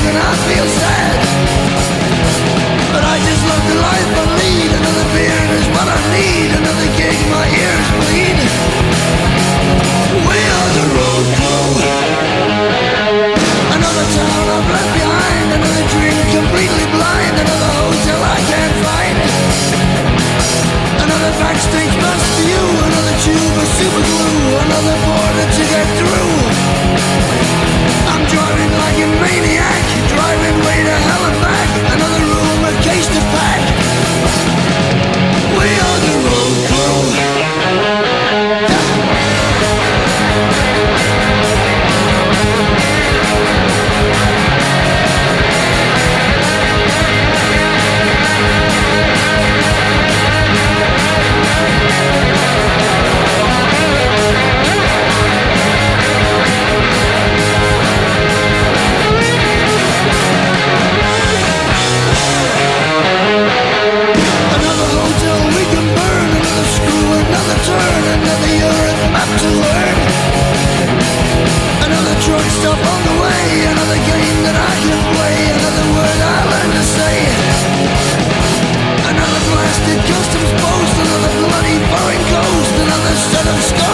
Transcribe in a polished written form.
days and I feel sad. But I just love the life I lead. Another beer is what I need. Another gig, my ears bleed. We are the road crew. Another town I've left behind. Another dream completely blind. Another hotel I can't find. Another backstage bus view. Another tube of super glue. Another border to get through. I'm driving like a maniac. Driving way to hell and back. Another room, a case to pack. We are the road crew. Turn, another Europe map to learn. Another truck stop on the way. Another game that I can play. Another word I learn to say. Another blasted customs post. Another bloody foreign coast. Another set of scars.